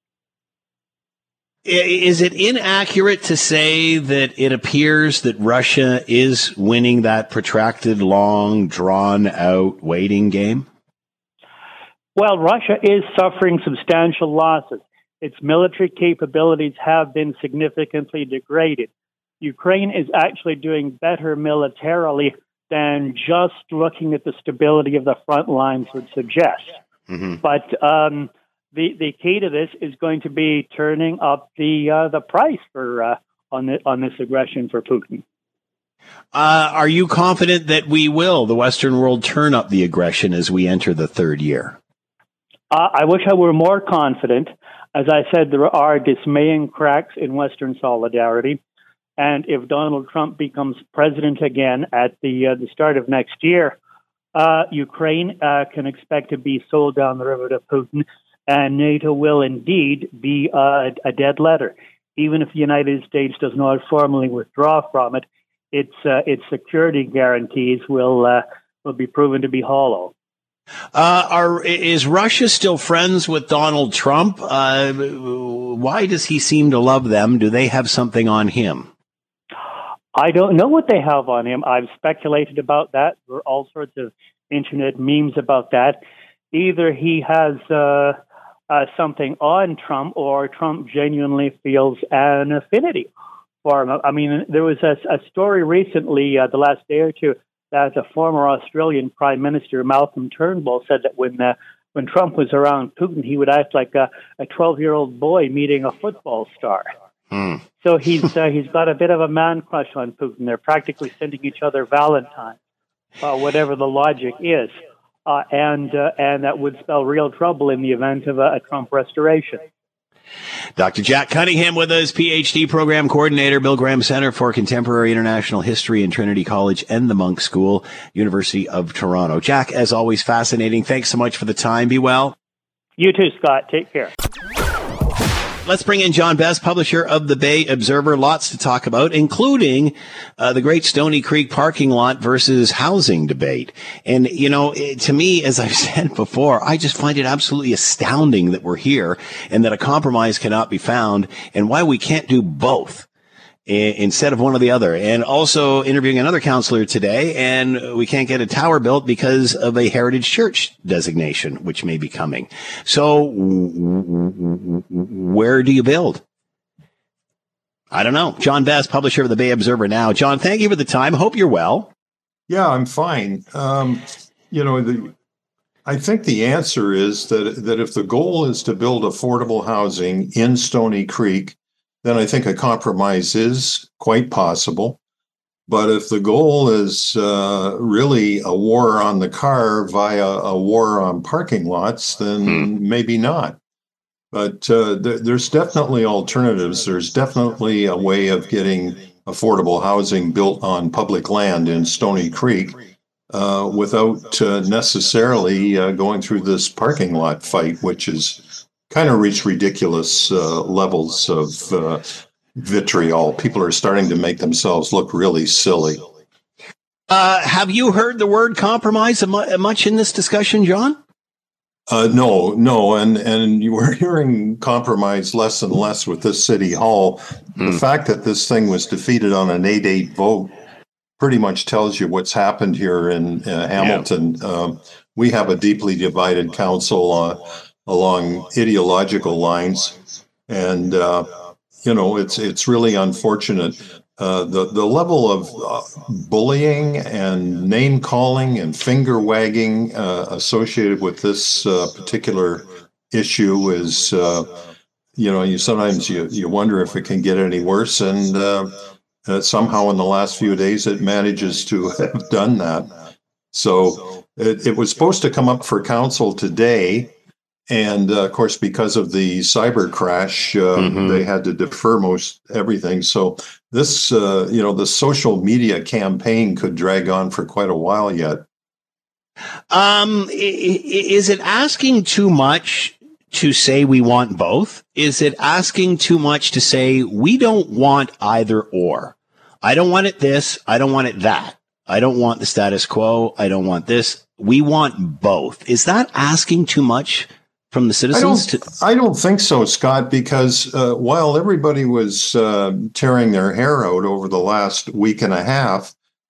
Is it inaccurate to say that it appears that Russia is winning that protracted, long, drawn-out waiting game? Well, Russia is suffering substantial losses. Its military capabilities have been significantly degraded. Ukraine is actually doing better militarily than just looking at the stability of the front lines would suggest. Mm-hmm. But um, the the key to this is going to be turning up the uh, the price for uh, on the, on this aggression for Putin. Uh, are you confident that we will, the Western world, turn up the aggression as we enter the third year? Uh, I wish I were more confident. As I said, there are dismaying cracks in Western solidarity. And if Donald Trump becomes president again at the uh, the start of next year, uh, Ukraine uh, can expect to be sold down the river to Putin, and NATO will indeed be uh, a dead letter. Even if the United States does not formally withdraw from it, its uh, its security guarantees will uh, will be proven to be hollow. Uh, are is Russia still friends with Donald Trump? Uh, why does he seem to love them? Do they have something on him? I don't know what they have on him. I've speculated about that. There are all sorts of internet memes about that. Either he has uh, uh, something on Trump, or Trump genuinely feels an affinity for him. I mean, there was a, a story recently, uh, the last day or two, that the former Australian Prime Minister Malcolm Turnbull said that when uh, when Trump was around Putin, he would act like a twelve-year-old boy meeting a football star. Hmm. So he's uh, he's got a bit of a man crush on Putin. They're practically sending each other Valentines, uh, whatever the logic is, uh, and uh, and that would spell real trouble in the event of a, a Trump restoration. Doctor Jack Cunningham with us, P H D program coordinator, Bill Graham Center for Contemporary International History in Trinity College and the Monk School, University of Toronto. Jack, as always, fascinating. Thanks so much for the time. Be well. You too, Scott. Take care. Let's bring in John Best, publisher of the Bay Observer. Lots to talk about, including uh, the great Stony Creek parking lot versus housing debate. And, you know, it, to me, as I've said before, I just find it absolutely astounding that we're here and that a compromise cannot be found, and why we can't do both instead of one or the other. And also interviewing another counselor today, and we can't get a tower built because of a heritage church designation, which may be coming. So where do you build? I don't know. John Best, publisher of the Bay Observer now. John, thank you for the time. Hope you're well. Yeah, I'm fine. Um, you know, the, I think the answer is that, that if the goal is to build affordable housing in Stony Creek, then I think a compromise is quite possible. But if the goal is uh, really a war on the car via a war on parking lots, then hmm. maybe not. But uh, th- there's definitely alternatives. There's definitely a way of getting affordable housing built on public land in Stony Creek. uh, without uh, necessarily uh, going through this parking lot fight, which is kind of reached ridiculous uh, levels of uh, vitriol. People are starting to make themselves look really silly. Uh, have you heard the word compromise much in this discussion, John? Uh, no, no, and and you were hearing compromise less and less with this city hall. Mm. The fact that this thing was defeated on an eight eight vote pretty much tells you what's happened here in uh, Hamilton. Yeah. Um, we have a deeply divided council uh, along ideological lines, and uh, you know it's it's really unfortunate. Uh, the the level of uh, bullying and name calling and finger wagging uh, associated with this uh, particular issue is, uh, you know, you sometimes you you wonder if it can get any worse, and uh, uh, somehow in the last few days it manages to have done that. So it, it was supposed to come up for council today. And uh, of course, because of the cyber crash, uh, mm-hmm. they had to defer most everything. So this, uh, you know, the social media campaign could drag on for quite a while yet. Um, is it asking too much to say we want both? Is it asking too much to say we don't want either or? I don't want it this. I don't want it that. I don't want the status quo. I don't want this. We want both. Is that asking too much from the citizens? I don't, to- I don't think so, Scott, because uh, while everybody was uh, tearing their hair out over the last week and a half,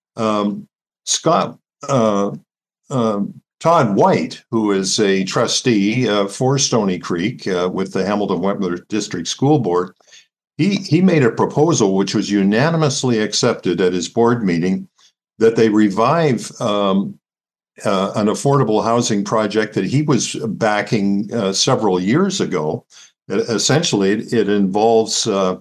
um, Scott, uh, uh, Todd White, who is a trustee uh, for Stoney Creek uh, with the Hamilton-Wentworth District School Board, he, he made a proposal which was unanimously accepted at his board meeting that they revive um, Uh, an affordable housing project that he was backing uh, several years ago. It, essentially, it, it involves uh,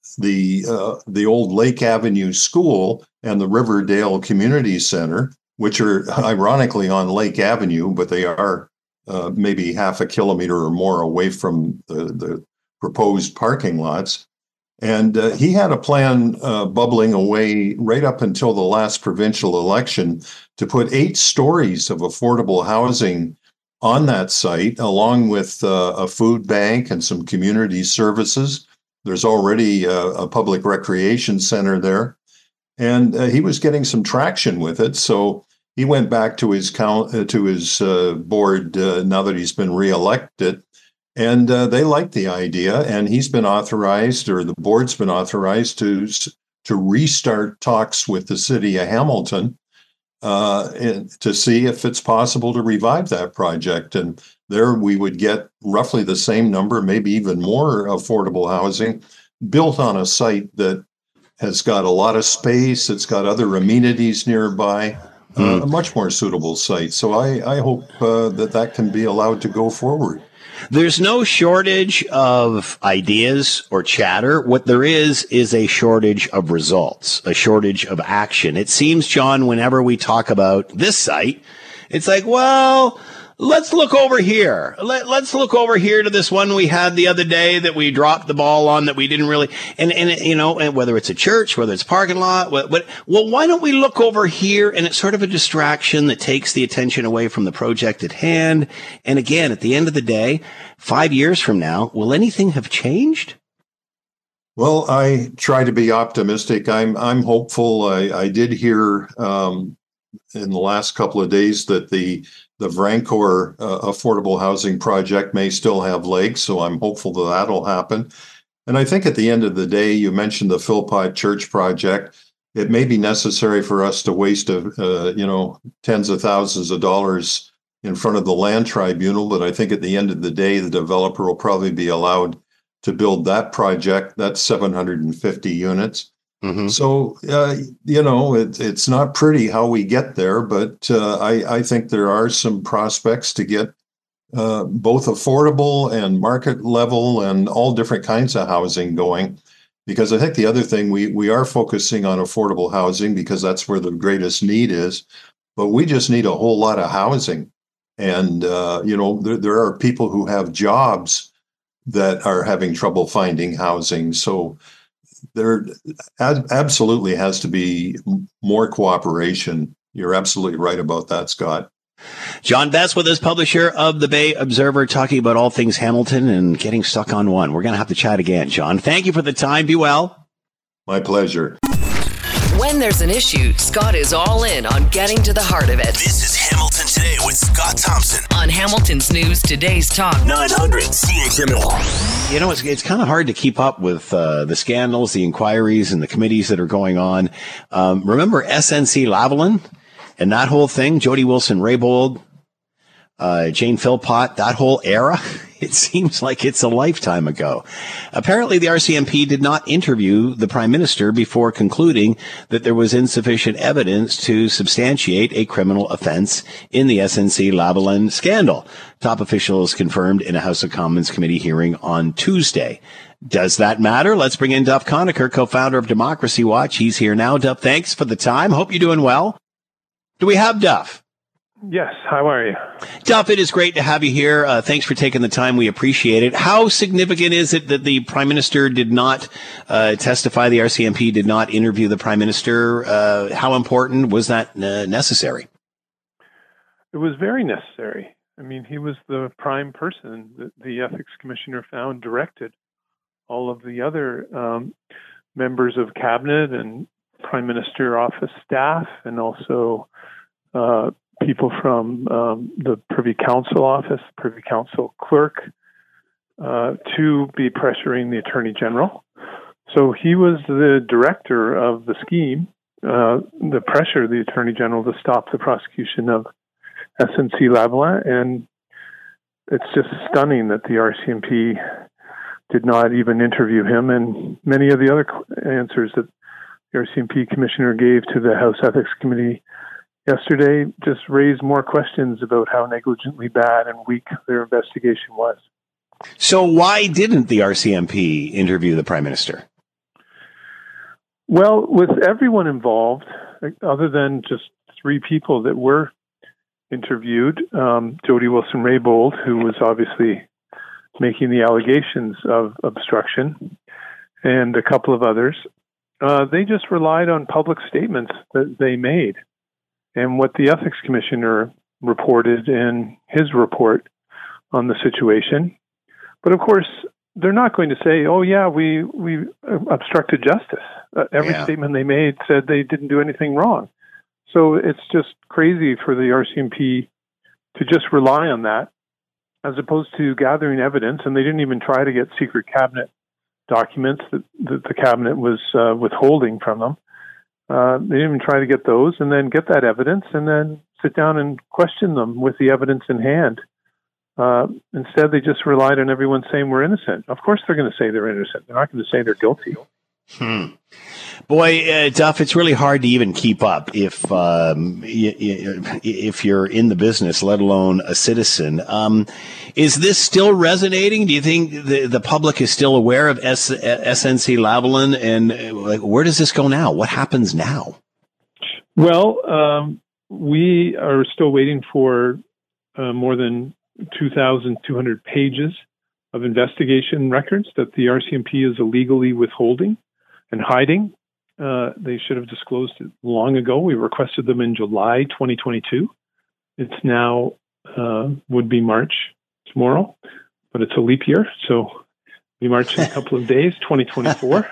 the uh, the old Lake Avenue School and the Riverdale Community Center, which are ironically on Lake Avenue, but they are uh, maybe half a kilometer or more away from the, the proposed parking lots. And uh, he had a plan uh, bubbling away right up until the last provincial election to put eight stories of affordable housing on that site, along with uh, a food bank and some community services. There's already a, a public recreation center there. And uh, he was getting some traction with it. So he went back to his count, uh, to his uh, board uh, now that he's been reelected. And uh, they like the idea, and he's been authorized, or the board's been authorized to to restart talks with the city of Hamilton uh, to see if it's possible to revive that project. And there we would get roughly the same number, maybe even more affordable housing built on a site that has got a lot of space. It's got other amenities nearby, mm. uh, a much more suitable site. So I, I hope uh, that that can be allowed to go forward. There's no shortage of ideas or chatter. What there is, is a shortage of results, a shortage of action. It seems, John, whenever we talk about this site, it's like, well, let's look over here. Let, let's look over here to this one we had the other day that we dropped the ball on that we didn't really, and, and you know, and whether it's a church, whether it's parking lot, what, what, well, why don't we look over here? And it's sort of a distraction that takes the attention away from the project at hand. And again, at the end of the day, five years from now, will anything have changed? Well, I try to be optimistic. I'm, I'm hopeful. I, I did hear, um, in the last couple of days that the the Vrancor uh, affordable housing project may still have legs, so I'm hopeful that that'll happen. And I think at the end of the day, you mentioned the Philpott Church project. It may be necessary for us to waste a, uh, you know tens of thousands of dollars in front of the land tribunal, but I think at the end of the day, the developer will probably be allowed to build that project. That's seven hundred fifty units. Mm-hmm. So, uh, you know, it, it's not pretty how we get there, but uh, I, I think there are some prospects to get uh, both affordable and market level and all different kinds of housing going. Because I think the other thing, we, we are focusing on affordable housing because that's where the greatest need is, but we just need a whole lot of housing. And, uh, you know, there, there are people who have jobs that are having trouble finding housing. So there absolutely has to be more cooperation You're absolutely right about that, Scott. John Best with us, publisher of the Bay Observer, talking about all things Hamilton and getting stuck on one. We're going to have to chat again, John. Thank you for the time. Be well. My pleasure. When there's an issue, Scott is all in on getting to the heart of it. This is Hamilton Today with Scott Thompson on Hamilton's News Today's Talk nine hundred C H M L. You know, it's, it's kind of hard to keep up with uh, the scandals, the inquiries, and the committees that are going on. Um, remember S N C Lavalin and that whole thing? Jody Wilson-Raybould, uh, Jane Philpott, that whole era? It seems like it's a lifetime ago. Apparently, the R C M P did not interview the Prime Minister before concluding that there was insufficient evidence to substantiate a criminal offense in the S N C Lavalin scandal. Top officials confirmed in a House of Commons committee hearing on Tuesday. Does that matter? Let's bring in Duff Conacher, co-founder of Democracy Watch. He's here now. Duff, thanks for the time. Hope you're doing well. Do we have Duff? Yes. How are you? Duff, it is great to have you here. Uh, thanks for taking the time. We appreciate it. How significant is it that the Prime Minister did not uh, testify, the R C M P did not interview the Prime Minister? Uh, how important was that uh, necessary? It was very necessary. I mean, he was the prime person that the Ethics Commissioner found directed all of the other um, members of Cabinet and Prime Minister office staff, and also uh, people from um, the Privy Council office, Privy Council clerk, uh, to be pressuring the Attorney General. So he was the director of the scheme, uh, the pressure of the Attorney General to stop the prosecution of S N C Lavalin. And it's just stunning that the R C M P did not even interview him. And many of the other answers that the R C M P commissioner gave to the House Ethics Committee yesterday just raised more questions about how negligently bad and weak their investigation was. So why didn't the R C M P interview the Prime Minister? Well, with everyone involved, other than just three people that were interviewed, um, Jody Wilson-Raybould, who was obviously making the allegations of obstruction, and a couple of others, uh, they just relied on public statements that they made. And what the Ethics Commissioner reported in his report on the situation. But of course, they're not going to say, oh, yeah, we, we obstructed justice. Uh, every yeah. statement they made said they didn't do anything wrong. So it's just crazy for the R C M P to just rely on that as opposed to gathering evidence. And they didn't even try to get secret cabinet documents that, that the cabinet was uh, withholding from them. Uh, they didn't even try to get those and then get that evidence and then sit down and question them with the evidence in hand. Uh, instead, they just relied on everyone saying we're innocent. Of course, they're going to say they're innocent. They're not going to say they're guilty. Hmm. Boy, uh, Duff, it's really hard to even keep up if um, y- y- if you're in the business, let alone a citizen. Um, is this still resonating? Do you think the, the public is still aware of S- SNC Lavalin? And uh, like, where does this go now? What happens now? Well, um, we are still waiting for uh, more than two thousand two hundred pages of investigation records that the R C M P is illegally withholding and hiding. Uh, they should have disclosed it long ago. We requested them in July twenty twenty-two. It's now, uh, would be March tomorrow, but it's a leap year. So we March in a couple of days, twenty twenty-four.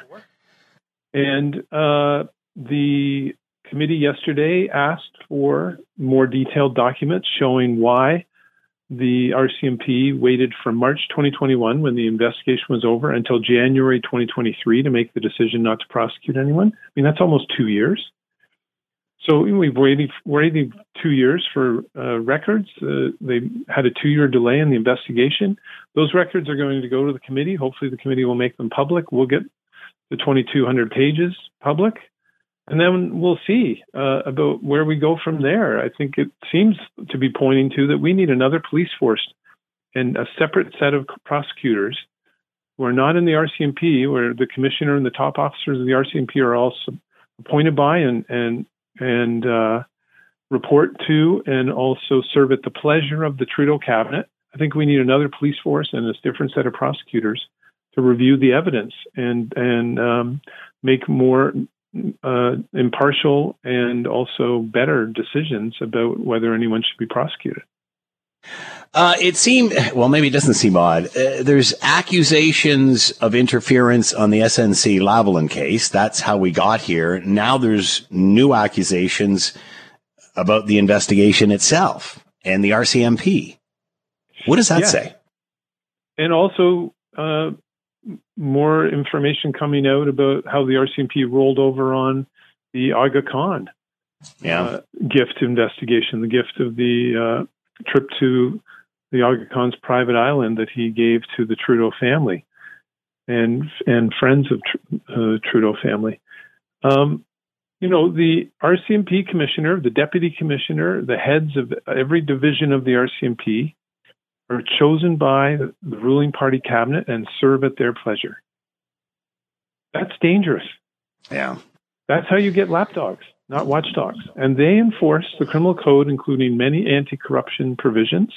And uh, the committee yesterday asked for more detailed documents showing why the R C M P waited from March twenty twenty-one, when the investigation was over, until January twenty twenty-three to make the decision not to prosecute anyone. I mean, that's almost two years. So we've waited, waited two years for uh, records. Uh, they had a two-year delay in the investigation. Those records are going to go to the committee. Hopefully the committee will make them public. We'll get the twenty-two hundred pages public. And then we'll see uh, about where we go from there. I think it seems to be pointing to that we need another police force and a separate set of prosecutors who are not in the R C M P, where the commissioner and the top officers of the R C M P are also appointed by and and and uh, report to, and also serve at the pleasure of the Trudeau cabinet. I think we need another police force and a different set of prosecutors to review the evidence and and um, make more uh, impartial and also better decisions about whether anyone should be prosecuted. Uh, it seemed, well, maybe it doesn't seem odd. Uh, there's accusations of interference on the S N C Lavalin case. That's how we got here. Now there's new accusations about the investigation itself and the R C M P. What does that yeah. say? And also uh, more information coming out about how the R C M P rolled over on the Aga Khan yeah. uh, gift investigation, the gift of the uh, trip to the Aga Khan's private island that he gave to the Trudeau family and and friends of uh, Trudeau family. Um, you know, the R C M P commissioner, the deputy commissioner, the heads of every division of the R C M P are chosen by the ruling party cabinet and serve at their pleasure. That's dangerous. Yeah. That's how you get lapdogs, not watchdogs. And they enforce the criminal code, including many anti-corruption provisions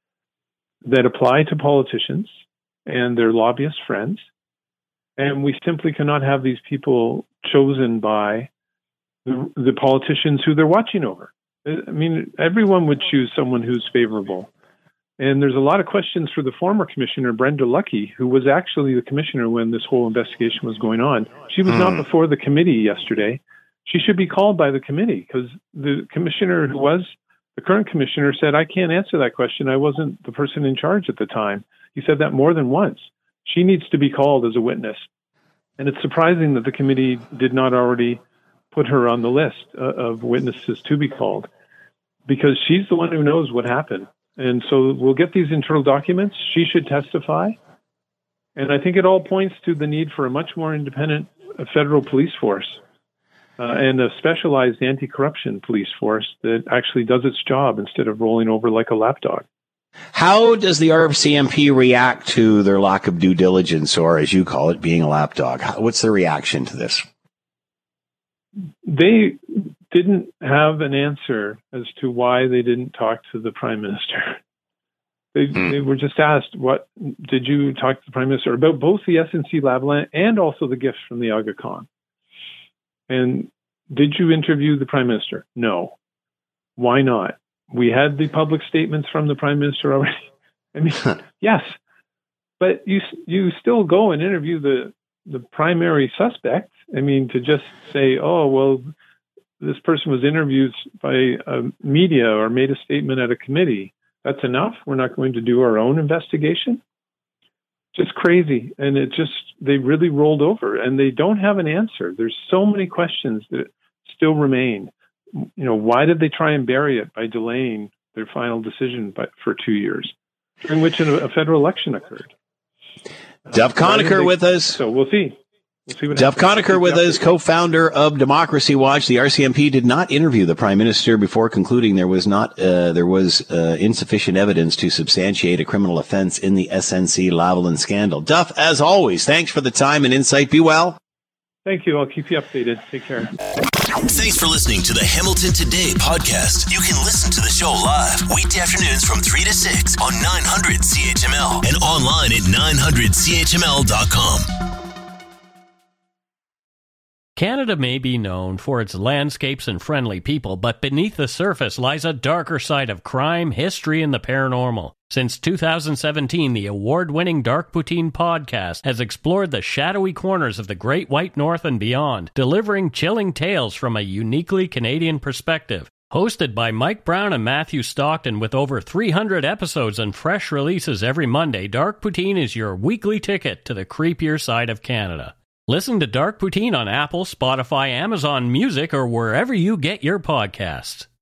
that apply to politicians and their lobbyist friends. And we simply cannot have these people chosen by the, the politicians who they're watching over. I mean, everyone would choose someone who's favorable. And there's a lot of questions for the former commissioner, Brenda Lucky, who was actually the commissioner when this whole investigation was going on. She was hmm. not before the committee yesterday. She should be called by the committee because the commissioner who was the current commissioner said, I can't answer that question. I wasn't the person in charge at the time. He said that more than once. She needs to be called as a witness. And it's surprising that the committee did not already put her on the list uh, of witnesses to be called because she's the one who knows what happened. And so we'll get these internal documents. She should testify. And I think it all points to the need for a much more independent uh, federal police force uh, and a specialized anti-corruption police force that actually does its job instead of rolling over like a lapdog. How does the R C M P react to their lack of due diligence, or as you call it, being a lapdog? How, what's their reaction to this? They didn't have an answer as to why they didn't talk to the Prime Minister. They, hmm. they were just asked, "What did you talk to the Prime Minister about both the S N C Lavalin and also the gifts from the Aga Khan? And did you interview the Prime Minister? No. Why not? We had the public statements from the Prime Minister already. I mean, yes, but you you still go and interview the the primary suspect. I mean, to just say, oh well, this person was interviewed by a media or made a statement at a committee. That's enough. We're not going to do our own investigation. Just crazy. And it just, they really rolled over and they don't have an answer. There's so many questions that still remain. You know, why did they try and bury it by delaying their final decision by, for two years, during which a, a federal election occurred? Duff Conacher they, with us. So we'll see. We'll see what Duff happens. Conacher with us, co-founder of Democracy Watch. The R C M P did not interview the Prime Minister before concluding there was not uh, there was uh, insufficient evidence to substantiate a criminal offense in the S N C Lavalin scandal. Duff, as always, thanks for the time and insight. Be well. Thank you. I'll keep you updated. Take care. Thanks for listening to the Hamilton Today podcast. You can listen to the show live weekday afternoons from three to six on nine hundred C H M L and online at nine hundred C H M L dot com. Canada may be known for its landscapes and friendly people, but beneath the surface lies a darker side of crime, history, and the paranormal. Since two thousand seventeen, the award-winning Dark Poutine podcast has explored the shadowy corners of the Great White North and beyond, delivering chilling tales from a uniquely Canadian perspective. Hosted by Mike Brown and Matthew Stockton with over three hundred episodes and fresh releases every Monday, Dark Poutine is your weekly ticket to the creepier side of Canada. Listen to Dark Poutine on Apple, Spotify, Amazon Music, or wherever you get your podcasts.